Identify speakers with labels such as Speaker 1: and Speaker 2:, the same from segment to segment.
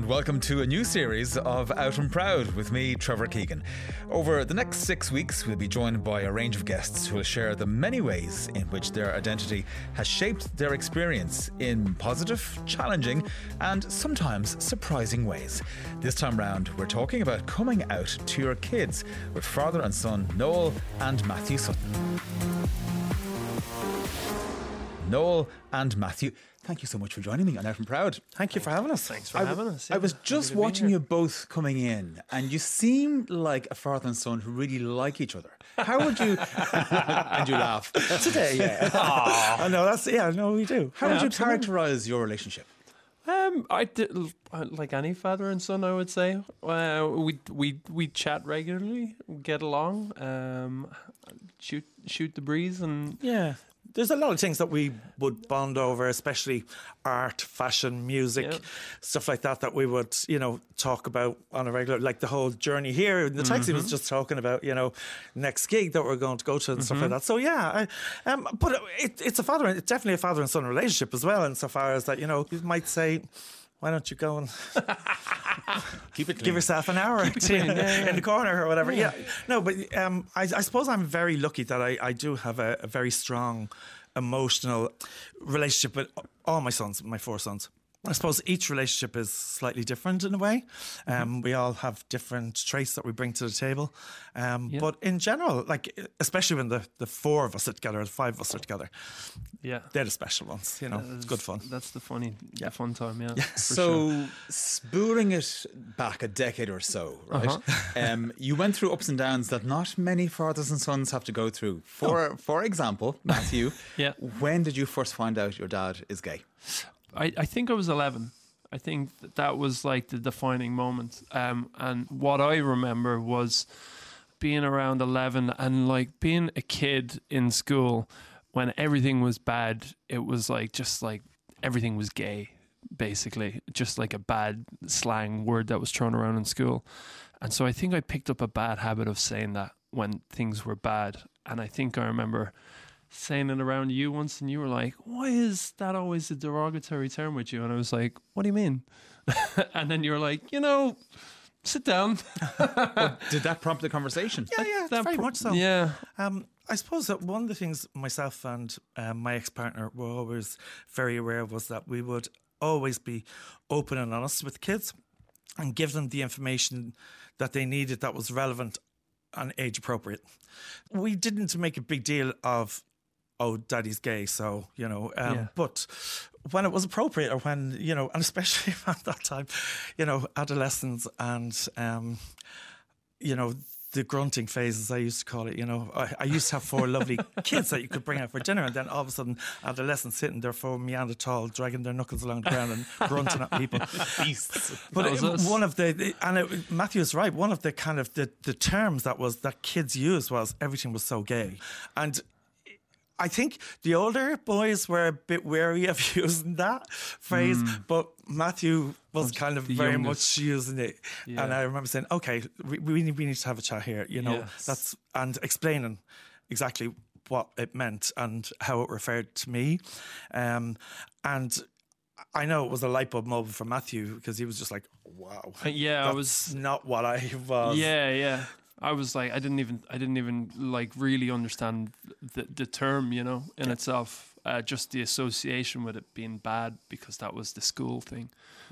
Speaker 1: and welcome to a new series of Out and Proud with me, Trevor Keegan. Over the next 6 weeks, we'll be joined by a range of guests who will share the many ways in which their identity has shaped their experience in positive, challenging, and sometimes surprising ways. This time round, we're talking about coming out to your kids with father and son Noel and Matthew Sutton. Noel and Matthew, thank you so much for joining me on Out and Proud.
Speaker 2: Thank you for having us.
Speaker 3: Thanks for having us.
Speaker 1: I was just watching you both coming in, and you seem like a father and son who really like each other. How would you... and you laugh.
Speaker 2: Today, yeah. I know, we do.
Speaker 1: How would you characterise your relationship?
Speaker 3: I did, like any father and son, I would say. We chat regularly, get along, shoot the breeze, and
Speaker 2: yeah. There's a lot of things that we would bond over, especially art, fashion, music, stuff like that we would, talk about on a regular, like the whole journey here. The taxi was just talking about, next gig that we're going to go to and stuff like that. So yeah, but it's definitely a father and son relationship as well, insofar as that, you might say, why don't you go and
Speaker 1: keep it clean.
Speaker 2: Give yourself an hour in the corner or whatever. Yeah. No, but I suppose I'm very lucky that I do have a very strong emotional relationship with all my sons, my 4 sons. I suppose each relationship is slightly different in a way. We all have different traits that we bring to the table. But in general, like, especially when the 4 of us are together, or the 5 of us are together, they're the special ones. It's good fun.
Speaker 3: That's the fun time, yeah.
Speaker 1: So,
Speaker 3: sure.
Speaker 1: Spooling it back a decade or so, right? You went through ups and downs that not many fathers and sons have to go through. For example, Matthew, when did you first find out your dad is gay?
Speaker 3: I think I was 11. I think that was like the defining moment. And what I remember was being around 11 and like being a kid in school when everything was bad. It was like just like everything was gay, basically, just like a bad slang word that was thrown around in school. And so I think I picked up a bad habit of saying that when things were bad. And I think I remember saying it around you once, and you were like, why is that always a derogatory term with you? And I was like, what do you mean? And then you were like, sit down.
Speaker 1: Did that prompt the conversation?
Speaker 2: Yeah, very much so.
Speaker 3: Yeah.
Speaker 2: I suppose that one of the things myself and my ex-partner were always very aware of was that we would always be open and honest with kids and give them the information that they needed that was relevant and age appropriate. We didn't make a big deal of, oh, daddy's gay, so, but when it was appropriate, or when, and especially at that time, adolescence and, the grunting phase, as I used to call it, I used to have 4 lovely kids that you could bring out for dinner, and then all of a sudden adolescents sitting there, 4 Neanderthal, dragging their knuckles along the ground and grunting at people.
Speaker 1: Beasts.
Speaker 2: But one of Matthew is right, one of the kind of the terms that kids used was everything was so gay. And I think the older boys were a bit wary of using that phrase, but Matthew was kind of very much using it. Yeah. And I remember saying, okay, we need to have a chat here, and explaining exactly what it meant and how it referred to me. And I know it was a light bulb moment for Matthew, because he was just like, wow. That's not what I was.
Speaker 3: Yeah. I was like, I didn't even like really understand the term, in itself. Just the association with it being bad, because that was the school thing.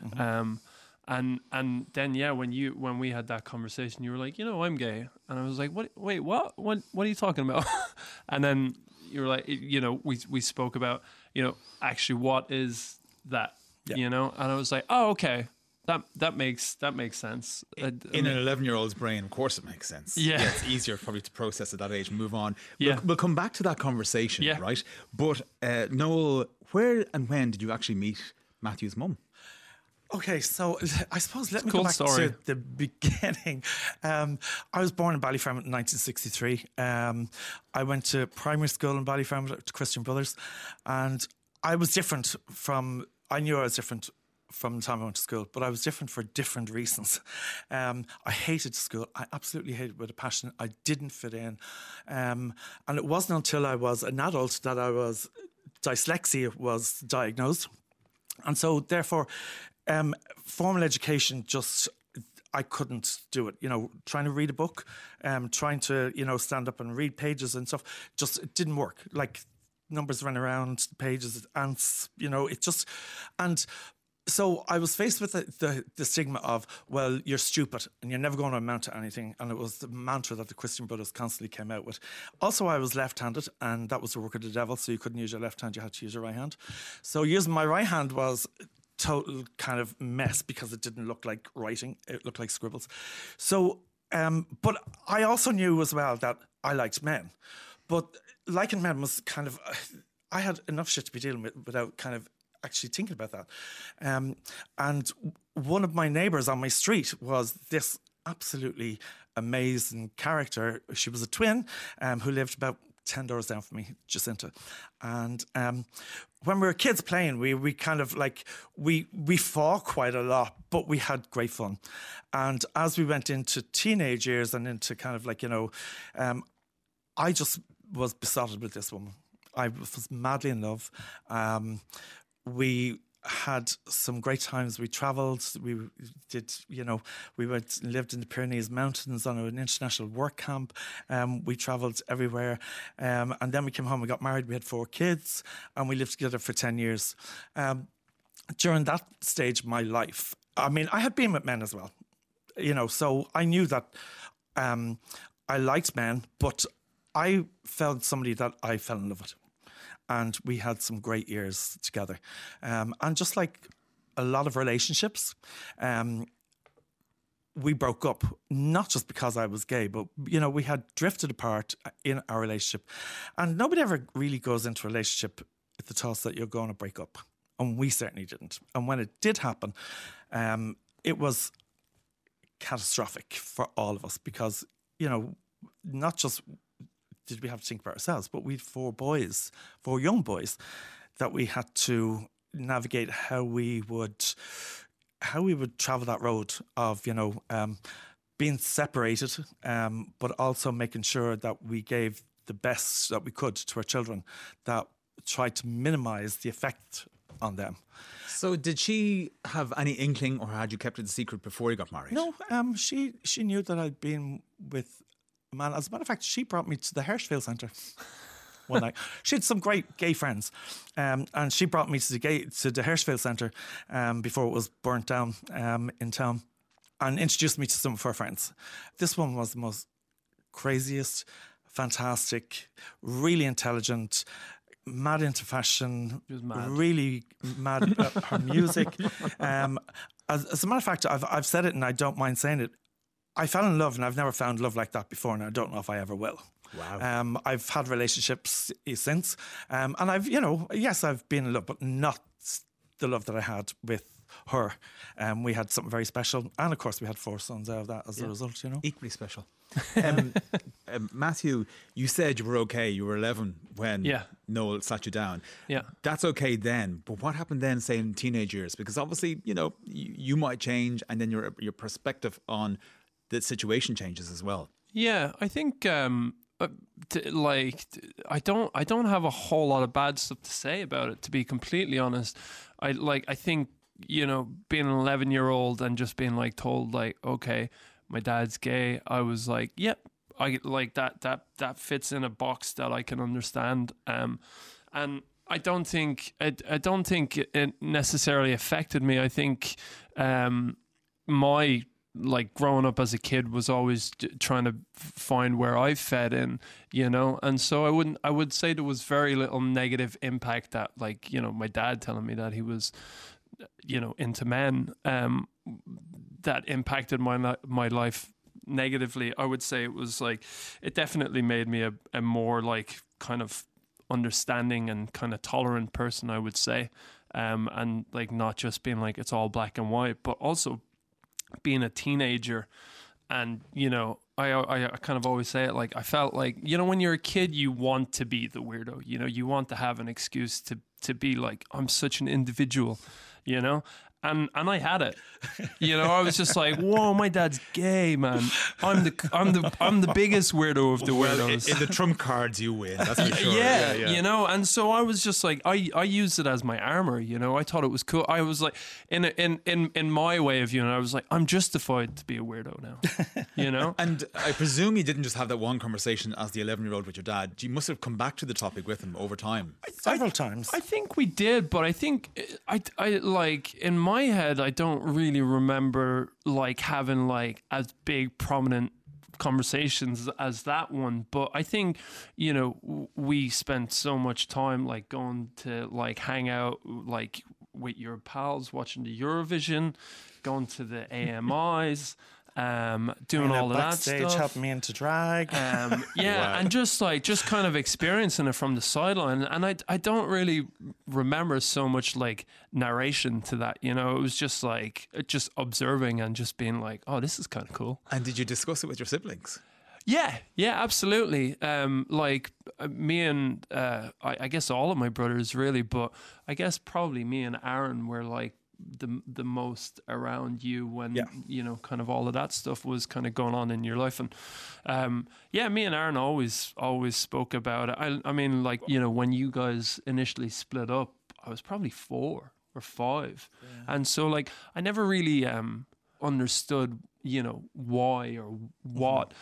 Speaker 3: And then when we had that conversation, you were like, I'm gay, and I was like, what? Wait, what? What are you talking about? And then you were like, we spoke about, actually what is that, and I was like, oh, okay. That makes sense.
Speaker 1: In an 11-year-old's brain, of course it makes sense.
Speaker 3: Yeah.
Speaker 1: It's easier probably to process at that age and move on.
Speaker 3: Yeah.
Speaker 1: We'll come back to that conversation, right? But Noel, where and when did you actually meet Matthew's mum?
Speaker 2: Okay, so I suppose let me go back to the beginning. I was born in Ballyfermot in 1963. I went to primary school in Ballyfermot to Christian Brothers, and I was different I knew I was different from the time I went to school, but I was different for different reasons. I hated school. I absolutely hated it with a passion. I didn't fit in. And it wasn't until I was an adult that dyslexia was diagnosed. And so therefore, Formal education just, I couldn't do it. Trying to read a book, trying to, stand up and read pages and stuff, just it didn't work. Like numbers ran around, pages, ants, it just, and so I was faced with the stigma of, well, you're stupid and you're never going to amount to anything. And it was the mantra that the Christian Brothers constantly came out with. Also, I was left-handed, and that was the work of the devil. So you couldn't use your left hand, you had to use your right hand. So using my right hand was total kind of mess because it didn't look like writing. It looked like scribbles. So, but I also knew as well that I liked men. But liking men was kind of, I had enough shit to be dealing with without kind of actually thinking about that. And one of my neighbours on my street was this absolutely amazing character. She was a twin who lived about 10 doors down from me, Jacinta. And when we were kids playing, we kind of like, we fought quite a lot, but we had great fun. And as we went into teenage years and into kind of like, I just was besotted with this woman. I was madly in love. We had some great times. We travelled. We did, we lived in the Pyrenees Mountains on an international work camp. We travelled everywhere. And then we came home, we got married, we had 4 kids, and we lived together for 10 years. During that stage of my life, I mean, I had been with men as well, so I knew that I liked men, but I found somebody that I fell in love with. And we had some great years together. And just like a lot of relationships, we broke up, not just because I was gay, but, we had drifted apart in our relationship. And nobody ever really goes into a relationship with the thoughts that you're going to break up. And we certainly didn't. And when it did happen, it was catastrophic for all of us because, not just did we have to think about ourselves, but we had 4 young boys, that we had to navigate how we would travel that road of, being separated, but also making sure that we gave the best that we could to our children, that tried to minimise the effect on them.
Speaker 1: So did she have any inkling, or had you kept it a secret before you got married?
Speaker 2: No, she knew that I'd been with a man. As a matter of fact, she brought me to the Hirschfield Centre one night. She had some great gay friends, and she brought me to the Hirschfield Centre before it was burnt down in town, and introduced me to some of her friends. This one was the most craziest, fantastic, really intelligent, mad into fashion, really mad about her music. As a matter of fact, I've said it and I don't mind saying it. I fell in love, and I've never found love like that before, and I don't know if I ever will.
Speaker 1: Wow.
Speaker 2: I've had relationships since, and I've, yes, I've been in love, but not the love that I had with her. We had something very special, and of course we had 4 sons out of that as a result,
Speaker 1: Equally special. Matthew, you said you were okay. You were 11 when Noel sat you down.
Speaker 3: Yeah.
Speaker 1: That's okay then. But what happened then, say, in teenage years? Because obviously, you might change, and then your perspective on the situation changes as well.
Speaker 3: Yeah, I think I don't have a whole lot of bad stuff to say about it, to be completely honest. I think, being an 11-year-old and just being told okay, my dad's gay, I was like, yep, I like that fits in a box that I can understand. And I don't think it necessarily affected me. I think my growing up as a kid was always trying to find where I fit in, and so I would say there was very little negative impact that my dad telling me that he was into men that impacted my life negatively. I would say it was it definitely made me a more kind of understanding and kind of tolerant person, I would say, and not just being it's all black and white, but also being a teenager. And I kind of always say it I felt when you're a kid, you want to be the weirdo, you want to have an excuse to be I'm such an individual, and I had it. You know, I was just like, whoa, my dad's gay, man. I'm the biggest weirdo of the weirdos.
Speaker 1: In the trump cards you win, that's for sure.
Speaker 3: Yeah, you know, and so I was just like, I used it as my armor, you know. I thought it was cool. I was like, in my way of viewing it, I was like, I'm justified to be a weirdo now, you know.
Speaker 1: And I presume you didn't just have that one conversation as the 11-year-old with your dad. You must have come back to the topic with him over time.
Speaker 2: Several times.
Speaker 3: I think we did, but I think I like in my head, I don't really remember like having like as big prominent conversations as that one. But I think, you know, we spent so much time like going to like hang out like with your pals, watching the Eurovision, going to the AMIs. Doing all of that stuff,
Speaker 2: helping me into drag,
Speaker 3: wow. And just kind of experiencing it from the sideline. And I don't really remember so much like narration to that. You know, it was just like just observing and just being like, oh, this is kind of cool.
Speaker 1: And did you discuss it with your siblings?
Speaker 3: Yeah, absolutely. Like me and I guess all of my brothers really, but I guess probably me and Aaron were like the most around you when you know, kind of all of that stuff was kind of going on in your life. And me and Aaron always spoke about it. I mean, like, you know, when you guys initially split up, I was probably 4 or 5, and so like I never really understood, you know, why or what.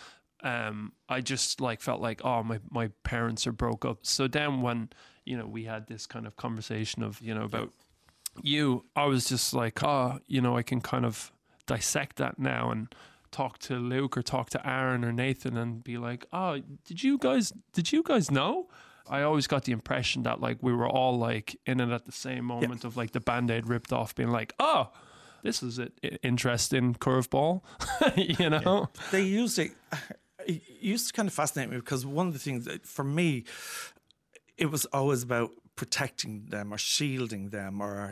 Speaker 3: I just like felt like, oh, my parents are broke up. So then when, you know, we had this kind of conversation of, you know, about you, I was just like, oh, you know, I can kind of dissect that now and talk to Luke or talk to Aaron or Nathan and be like, oh, did you guys know? I always got the impression that like we were all like in it at the same moment of like the Band-Aid ripped off, being like, oh, this is an interesting curveball, you know?
Speaker 2: They used it. It used to kind of fascinate me because one of the things that, for me, it was always about protecting them or shielding them, or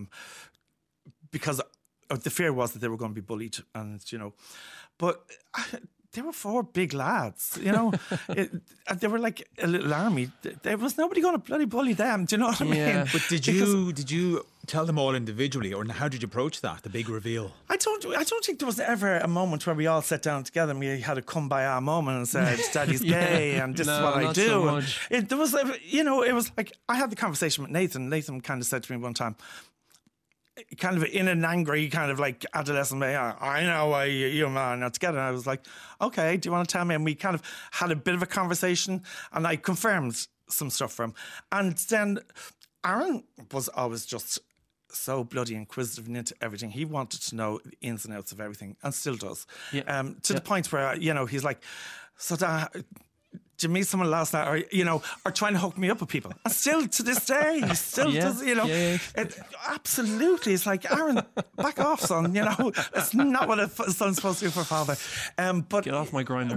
Speaker 2: because the fear was that they were going to be bullied, and you know, but they were 4 big lads, you know. They were like a little army. There was nobody going to bloody bully them. Do you know what I mean?
Speaker 1: But did you tell them all individually, or how did you approach that? The big reveal.
Speaker 2: I don't think there was ever a moment where we all sat down together and we had a kumbaya moment and said, "Daddy's gay, and this is what I do."
Speaker 3: So much.
Speaker 2: There was, you know, it was like I had the conversation with Nathan. Nathan kind of said to me one time, kind of in an angry kind of like adolescent way, I know why you and I are not together. And I was like, okay, do you want to tell me? And we kind of had a bit of a conversation, and I confirmed some stuff for him. And then Aaron was always just so bloody inquisitive and into everything. He wanted to know the ins and outs of everything, and still does. To the point where, you know, he's like, so that, did you meet someone last night, or, you know, or trying to hook me up with people? And still to this day, he still does, you know. It, absolutely. It's like, Aaron, back off, son. You know, it's not what a son's supposed to do for a father. But
Speaker 3: get off my grinder.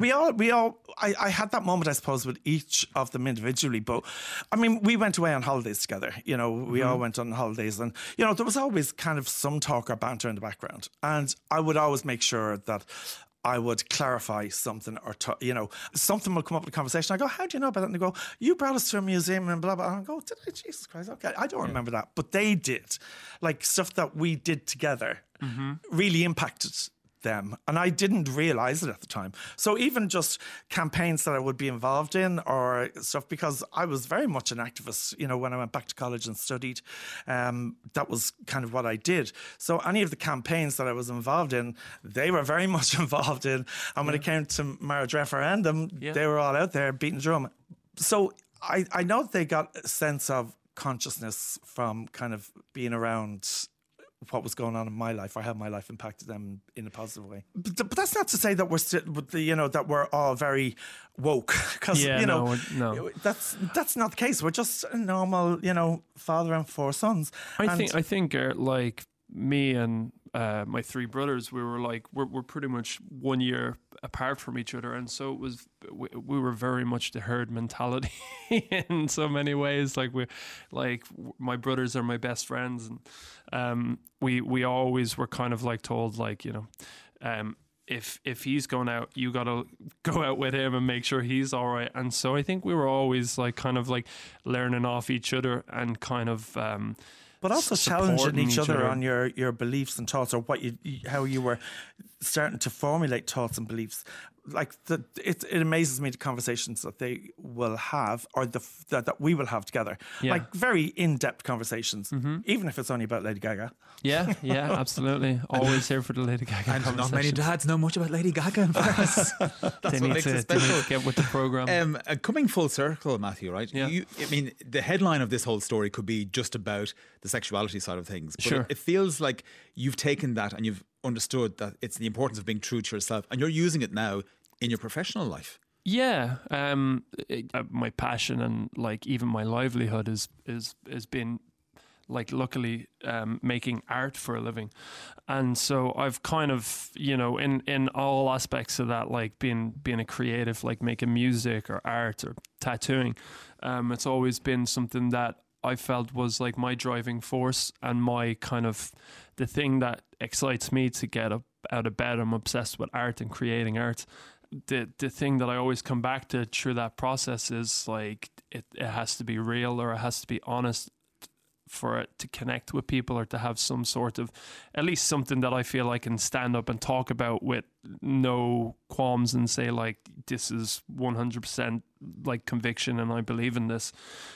Speaker 2: I had that moment, I suppose, with each of them individually. But I mean, we went away on holidays together. You know, we all went on holidays, and you know, there was always kind of some talk or banter in the background, and I would always make sure that I would clarify something, or you know, something will come up in the conversation. I go, how do you know about that? And they go, you brought us to a museum and blah, blah. And I go, did I? Jesus Christ, okay. I don't remember that. But they did. Like, stuff that we did together really impacted them, and I didn't realise it at the time. So even just campaigns that I would be involved in or stuff, because I was very much an activist, you know, when I went back to college and studied, that was kind of what I did. So any of the campaigns that I was involved in, they were very much involved in, and when it came to marriage referendum, they were all out there beating the drum. So I know they got a sense of consciousness from kind of being around what was going on in my life, or how my life impacted them in a positive way. But that's not to say that we're still, you know, that we're all very woke, because you know, that's not the case. We're just a normal, you know, father and 4 sons.
Speaker 3: I think like me and my 3 brothers, we were like we're pretty much 1 year apart from each other, and so it was we were very much the herd mentality in so many ways. Like my brothers are my best friends, and we always were kind of like told, like, you know, if he's going out, you gotta go out with him and make sure he's all right. And so I think we were always like kind of like learning off each other and kind of
Speaker 2: but also challenging each other on your beliefs and thoughts, or how you were starting to formulate thoughts and beliefs. Like it amazes me the conversations that they will have, or that we will have together.
Speaker 3: Yeah.
Speaker 2: Like very in-depth conversations, even if it's only about Lady Gaga.
Speaker 3: Yeah, absolutely. Always here for the Lady Gaga
Speaker 1: And
Speaker 3: conversations.
Speaker 1: not many dads know much about Lady Gaga in Paris. That's what makes it special.
Speaker 3: They need to get with the programme.
Speaker 1: Coming full circle, Matthew, right?
Speaker 3: Yeah.
Speaker 1: I mean, the headline of this whole story could be just about the sexuality side of things. But
Speaker 3: Sure.
Speaker 1: it feels like you've taken that and you've understood that it's the importance of being true to yourself, and you're using it now in your professional life.
Speaker 3: Yeah, my passion and like even my livelihood is been like luckily making art for a living, and so I've kind of in all aspects of that, like being a creative, like making music or art or tattooing, it's always been something that I felt was like my driving force and my kind of the thing that excites me to get up out of bed. I'm obsessed with art and creating art. The thing that I always come back to through that process is like it has to be real, or it has to be honest for it to connect with people, or to have some sort of, at least something that I feel I can stand up and talk about with no qualms and say like, this is 100% like conviction and I believe in this.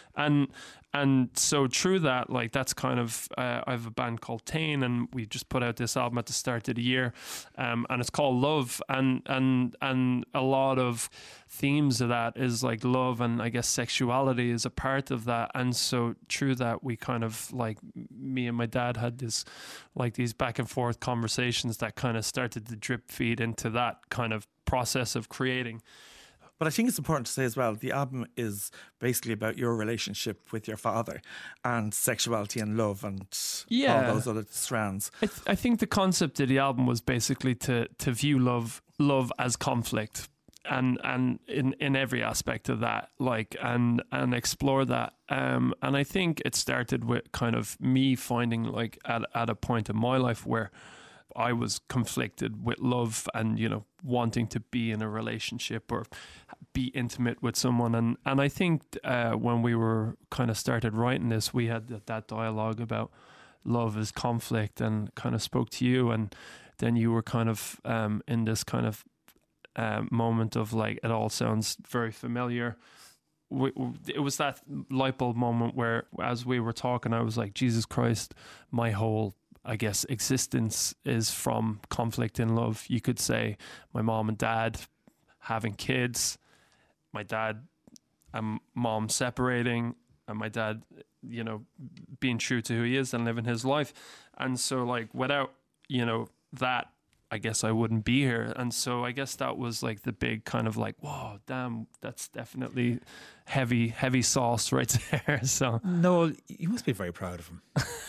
Speaker 3: And so through that, like that's kind of, I have a band called Tane, and we just put out this album at the start of the year, and it's called Love, and a lot of themes of that is like love, and I guess sexuality is a part of that. And so through that, we kind of like, me and my dad had this, like these back and forth conversations that kind of started to drip feed into that kind of process of creating.
Speaker 2: But I think it's important to say as well, the album is basically about your relationship with your father and sexuality and love and all those other strands.
Speaker 3: I think the concept of the album was basically to view love as conflict, and in every aspect of that, like and explore that. And I think it started with kind of me finding like at a point in my life where I was conflicted with love and, wanting to be in a relationship or be intimate with someone. And I think when we were kind of started writing this, we had that dialogue about love as conflict, and kind of spoke to you. And then you were kind of in this kind of moment of like, it all sounds very familiar. It was that light bulb moment where, as we were talking, I was like, Jesus Christ, my whole, I guess, existence is from conflict in love. You could say my mom and dad having kids, my dad and mom separating, and my dad, being true to who he is and living his life. And so like without, that, I guess I wouldn't be here. And so I guess that was like the big kind of like, whoa, damn, that's definitely heavy sauce right there. So
Speaker 1: Noel, you must be very proud of him.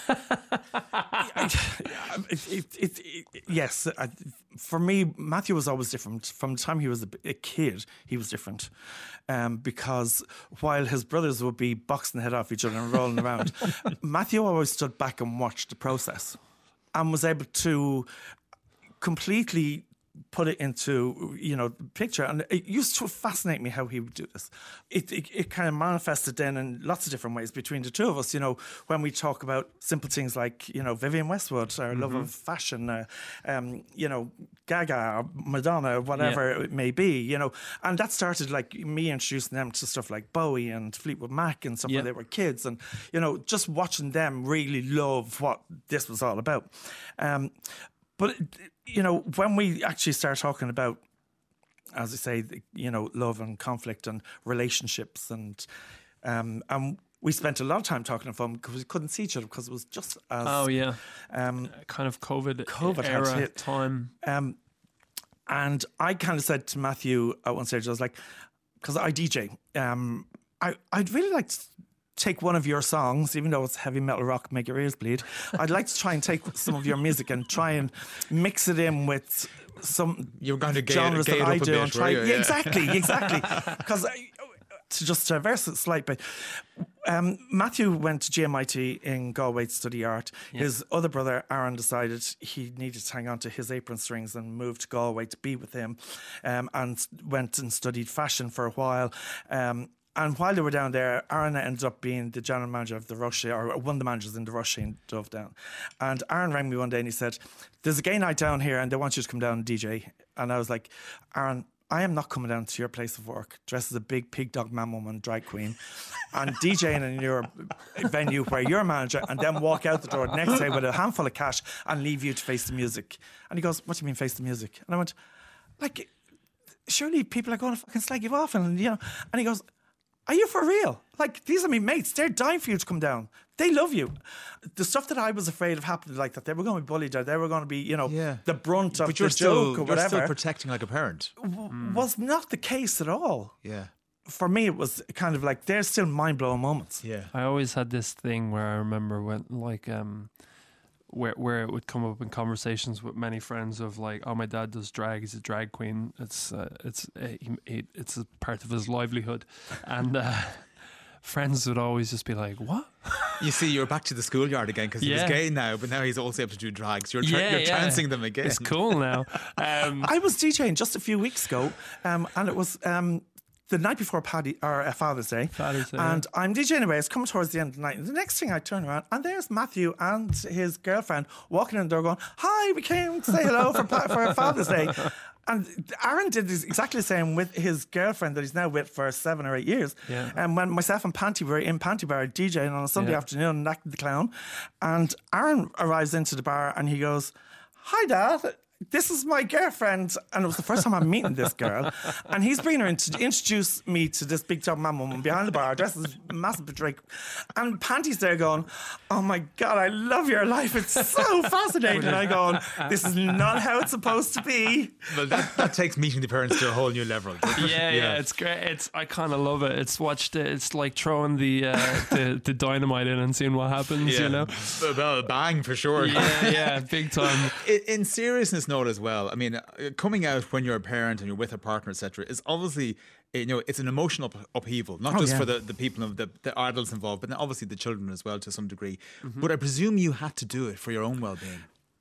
Speaker 2: Yes, for me, Matthew was always different. From the time he was a kid, he was different. Because while his brothers would be boxing the head off each other and rolling around, Matthew always stood back and watched the process and was able to completely put it into, picture. And it used to fascinate me how he would do this. It kind of manifested then in lots of different ways between the two of us, when we talk about simple things like, Vivienne Westwood, our love of fashion, Gaga, or Madonna, whatever it may be, and that started like me introducing them to stuff like Bowie and Fleetwood Mac and stuff when they were kids, and, just watching them really love what this was all about. But, when we actually start talking about, as I say, love and conflict and relationships, and we spent a lot of time talking on phone because we couldn't see each other because it was just as...
Speaker 3: kind of COVID
Speaker 2: era
Speaker 3: hit time.
Speaker 2: And I kind of said to Matthew at one stage, I was like, because I DJ, I'd really like to take one of your songs, even though it's heavy metal rock, make your ears bleed. I'd like to try and take some of your music and try and mix it in with some
Speaker 1: You're going to
Speaker 2: genres that I do.
Speaker 1: Bit,
Speaker 2: and try,
Speaker 1: yeah.
Speaker 2: Exactly. Because to just traverse it slightly, Matthew went to GMIT in Galway to study art. Yeah. His other brother, Aaron, decided he needed to hang on to his apron strings and moved to Galway to be with him, and went and studied fashion for a while. And while they were down there, Aaron ended up being the general manager of the Russia, or one of the managers in the Russia in Dove Down. And Aaron rang me one day and he said, there's a gay night down here and they want you to come down and DJ. And I was like, Aaron, I am not coming down to your place of work dressed as a big pig dog man woman drag queen and DJing in your venue where you're a manager and then walk out the door the next day with a handful of cash and leave you to face the music. And he goes, what do you mean face the music? And I went, like, surely people are going to fucking slag you off. And, you know, and he goes, are you for real? Like, these are my mates. They're dying for you to come down. They love you. The stuff that I was afraid of happening, like that they were going to be bullied or they were going to be, you know, the brunt of the joke or whatever.
Speaker 1: You're still protecting like a parent.
Speaker 2: Was not the case at all.
Speaker 1: Yeah.
Speaker 2: For me, it was kind of like, there's still mind-blowing moments.
Speaker 1: Yeah.
Speaker 3: I always had this thing where I remember when, like, where it would come up in conversations with many friends of like, oh, my dad does drag, he's a drag queen. It's a part of his livelihood. And friends would always just be like, what?
Speaker 1: You see, you're back to the schoolyard again because he's gay now, but now he's also able to do drags. You're trouncing them again.
Speaker 3: It's cool now.
Speaker 2: I was DJing just a few weeks ago, and it was the night before Father's Day. And I'm DJing away. It's coming towards the end of the night. And the next thing I turn around, and there's Matthew and his girlfriend walking in the door going, hi, we came to say hello for Father's Day. And Aaron did exactly the same with his girlfriend that he's now with for 7 or 8 years.
Speaker 3: Yeah.
Speaker 2: And when myself and Panty were in Panty Bar DJing on a Sunday afternoon and acting the clown, and Aaron arrives into the bar and he goes, hi, Dad. This is my girlfriend. And it was the first time I'm meeting this girl. And he's bringing her in to introduce me to this big top man woman behind the bar, dressed as a massive drink. And Panty's there going, oh my God, I love your life. It's so fascinating. And I go, this is not how it's supposed to be.
Speaker 1: Well, that takes meeting the parents to a whole new level.
Speaker 3: Yeah, it's great. I kind of love it. It's like throwing the dynamite in and seeing what happens, you know?
Speaker 1: Well, bang for sure.
Speaker 3: Yeah, big time.
Speaker 1: In seriousness note as well, I mean, coming out when you're a parent and you're with a partner, etc., is obviously, you know, it's an emotional upheaval, not just for the people of the adults involved, but obviously the children as well to some degree. But I presume you had to do it for your own well-being.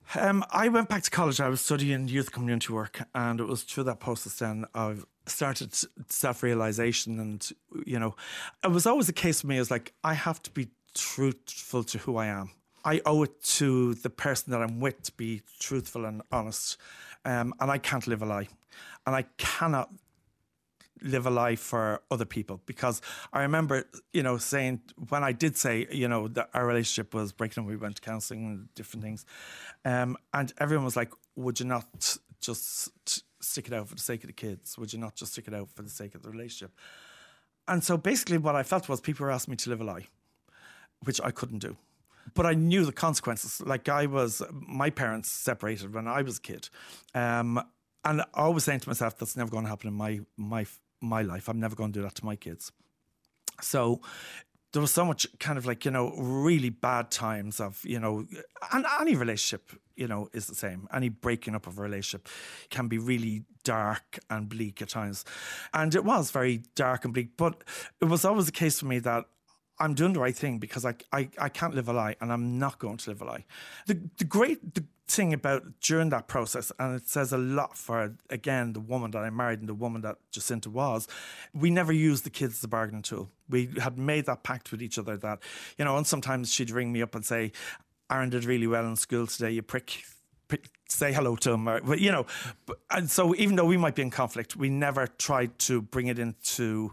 Speaker 2: I went back to college. I was studying youth community work, and it was through that process then I started self-realization. And, you know, it was always the case for me, is like, I have to be truthful to who I am. I owe it to the person that I'm with to be truthful and honest. And I can't live a lie. And I cannot live a lie for other people, because I remember, you know, saying, when I did say, you know, that our relationship was breaking up, we went to counselling and different things. And everyone was like, would you not just stick it out for the sake of the kids? Would you not just stick it out for the sake of the relationship? And so basically what I felt was people were asking me to live a lie, which I couldn't do. But I knew the consequences. Like, my parents separated when I was a kid. And I was saying to myself, that's never going to happen in my life. I'm never going to do that to my kids. So there was so much kind of like, you know, really bad times of, you know, and any relationship, you know, is the same. Any breaking up of a relationship can be really dark and bleak at times. And it was very dark and bleak. But it was always the case for me that I'm doing the right thing, because I can't live a lie, and I'm not going to live a lie. The great thing about during that process, and it says a lot for, again, the woman that I married and the woman that Jacinta was, we never used the kids as a bargaining tool. We had made that pact with each other that, you know, and sometimes she'd ring me up and say, Aaron did really well in school today, you prick, say hello to him, or, you know. And so even though we might be in conflict, we never tried to bring it into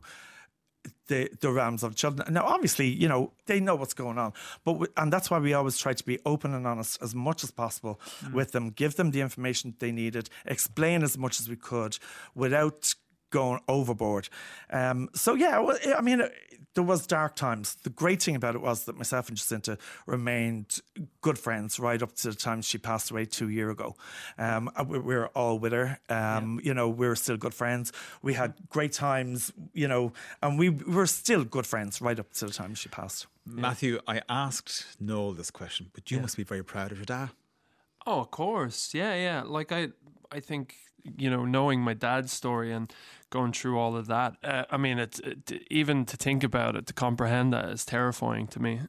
Speaker 2: the realms of children. Now, obviously, you know, they know what's going on, and that's why we always try to be open and honest as much as possible with them, give them the information they needed, explain as much as we could without going overboard. So yeah, I mean, there was dark times. The great thing about it was that myself and Jacinta remained good friends right up to the time she passed away 2 years ago. We were all with her. You know, we were still good friends. We had great times, you know, and we were still good friends right up to the time she passed.
Speaker 1: Matthew, I asked Noel this question, but you must be very proud of your dad.
Speaker 3: Oh, of course. Yeah. Like, I think, you know, knowing my dad's story and going through all of that, I mean, even to think about it, to comprehend that is terrifying to me.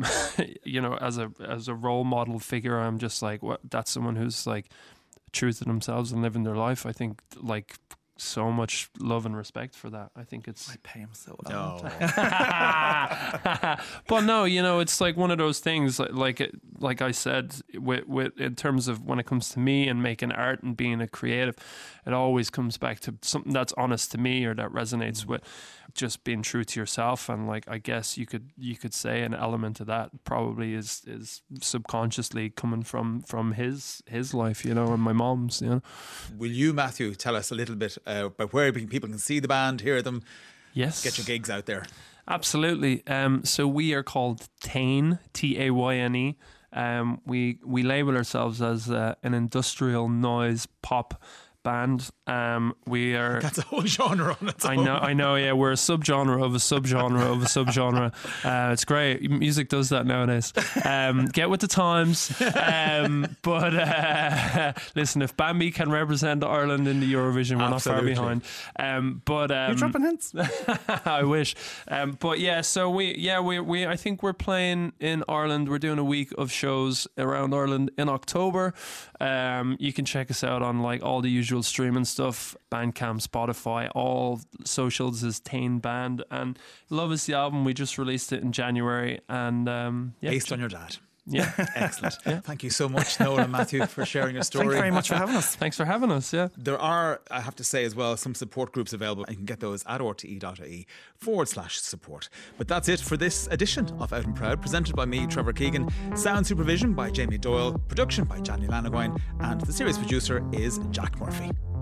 Speaker 3: You know, as a role model figure, I'm just like, what? That's someone who's like true to themselves and living their life. I think, like, so much love and respect for that. I think it's
Speaker 2: I pay him so well.
Speaker 3: but no, you know, it's like one of those things like I said with in terms of when it comes to me and making art and being a creative, it always comes back to something that's honest to me or that resonates with just being true to yourself. And like, I guess you could say an element of that probably is subconsciously coming from his life, you know, and my mom's, you know.
Speaker 1: Will you, Matthew, tell us a little bit about where people can see the band, hear them?
Speaker 3: Yes.
Speaker 1: Get your gigs out there.
Speaker 3: Absolutely. So we are called Tayne, Tayne. We label ourselves as an industrial noise pop band. We are.
Speaker 1: That's a whole genre on its own.
Speaker 3: I know. Yeah, we're a subgenre of a subgenre of a subgenre. It's great. Music does that nowadays. Get with the times. But listen, if Bambi can represent Ireland in the Eurovision, we're
Speaker 1: Absolutely.
Speaker 3: not far behind.
Speaker 2: You're dropping hints.
Speaker 3: I wish. But yeah, so we I think we're playing in Ireland. We're doing a week of shows around Ireland in October. You can check us out on like all the usual streaming stuff, Bandcamp, Spotify, all socials is Tayne Band. And Love Is the album. We just released it in January. And
Speaker 1: based on your dad.
Speaker 3: Yeah.
Speaker 1: Excellent. Thank you so much, Noel and Matthew, for sharing your story.
Speaker 2: Thank you very much for having us.
Speaker 3: Thanks for having us. Yeah.
Speaker 1: There are, I have to say as well, some support groups available. You can get those at rte.ie/support. But that's it for this edition of Out and Proud, presented by me, Trevor Keegan. Sound supervision by Jamie Doyle. Production by Johnny Lanagoyne. And the series producer is Jack Murphy.